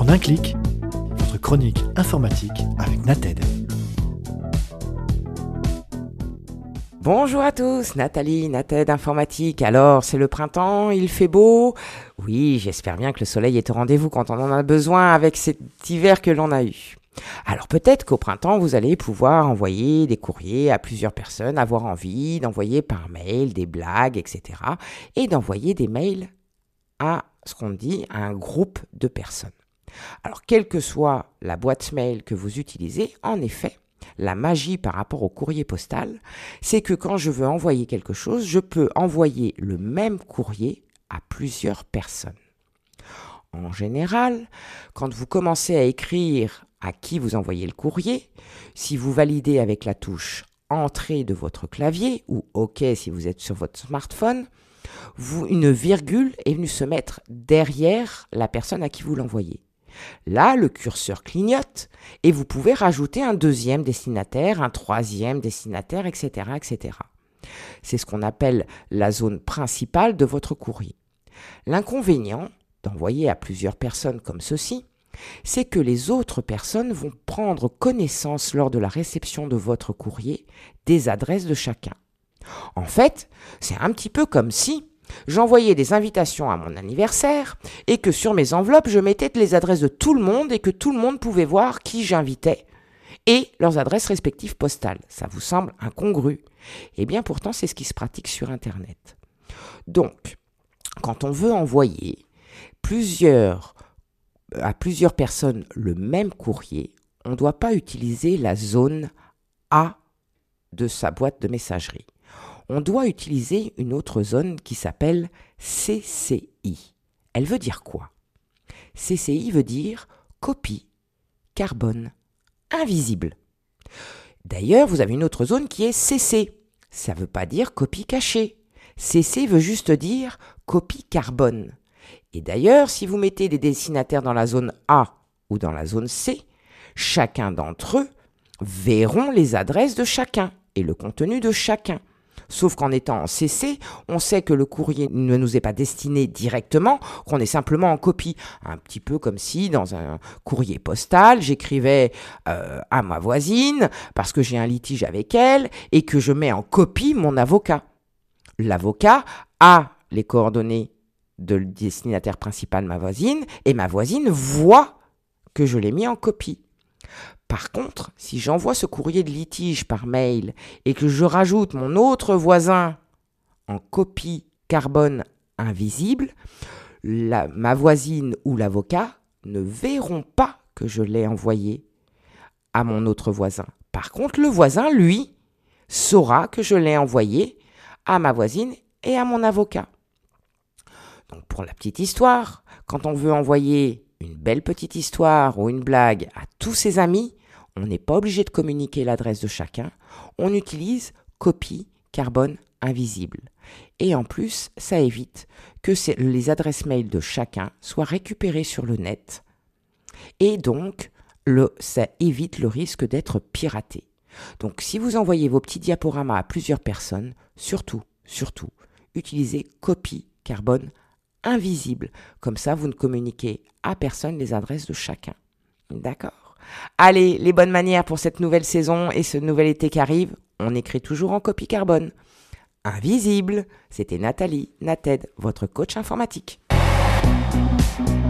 En un clic, votre chronique informatique avec Nated. Bonjour à tous, Nathalie, Nated Informatique. Alors, c'est le printemps, il fait beau. Oui, j'espère bien que le soleil est au rendez-vous quand on en a besoin avec cet hiver que l'on a eu. Alors peut-être qu'au printemps, vous allez pouvoir envoyer des courriers à plusieurs personnes, avoir envie d'envoyer par mail des blagues, etc. Et d'envoyer des mails à ce qu'on dit à un groupe de personnes. Alors, quelle que soit la boîte mail que vous utilisez, en effet, la magie par rapport au courrier postal, c'est que quand je veux envoyer quelque chose, je peux envoyer le même courrier à plusieurs personnes. En général, quand vous commencez à écrire à qui vous envoyez le courrier, si vous validez avec la touche Entrée de votre clavier ou OK si vous êtes sur votre smartphone, une virgule est venue se mettre derrière la personne à qui vous l'envoyez. Là, le curseur clignote et vous pouvez rajouter un deuxième destinataire, un troisième destinataire, etc., etc. C'est ce qu'on appelle la zone principale de votre courrier. L'inconvénient d'envoyer à plusieurs personnes comme ceci, c'est que les autres personnes vont prendre connaissance lors de la réception de votre courrier des adresses de chacun. En fait, c'est un petit peu comme si j'envoyais des invitations à mon anniversaire et que sur mes enveloppes, je mettais les adresses de tout le monde et que tout le monde pouvait voir qui j'invitais et leurs adresses respectives postales. Ça vous semble incongru? Eh bien, pourtant, c'est ce qui se pratique sur Internet. Donc, quand on veut envoyer à plusieurs personnes le même courrier, on ne doit pas utiliser la zone A de sa boîte de messagerie. On doit utiliser une autre zone qui s'appelle CCI. Elle veut dire quoi? CCI veut dire copie carbone invisible. D'ailleurs, vous avez une autre zone qui est CC. Ça ne veut pas dire copie cachée. CC veut juste dire copie carbone. Et d'ailleurs, si vous mettez des destinataires dans la zone A ou dans la zone C, chacun d'entre eux verront les adresses de chacun et le contenu de chacun. Sauf qu'en étant en CC, on sait que le courrier ne nous est pas destiné directement, qu'on est simplement en copie. Un petit peu comme si dans un courrier postal, j'écrivais à ma voisine parce que j'ai un litige avec elle et que je mets en copie mon avocat. L'avocat a les coordonnées de le destinataire principal, ma voisine, et ma voisine voit que je l'ai mis en copie. Par contre, si j'envoie ce courrier de litige par mail et que je rajoute mon autre voisin en copie carbone invisible, ma voisine ou l'avocat ne verront pas que je l'ai envoyé à mon autre voisin. Par contre, le voisin, lui, saura que je l'ai envoyé à ma voisine et à mon avocat. Donc, pour la petite histoire, quand on veut envoyer une belle petite histoire ou une blague à tous ses amis, on n'est pas obligé de communiquer l'adresse de chacun. On utilise copie carbone invisible. Et en plus, ça évite que les adresses mail de chacun soient récupérées sur le net. Et donc, ça évite le risque d'être piraté. Donc, si vous envoyez vos petits diaporamas à plusieurs personnes, surtout, utilisez copie carbone invisible. Comme ça, vous ne communiquez à personne les adresses de chacun. D'accord? Allez, les bonnes manières pour cette nouvelle saison et ce nouvel été qui arrive, on écrit toujours en copie carbone. Invisible, c'était Nathalie, Nated, votre coach informatique.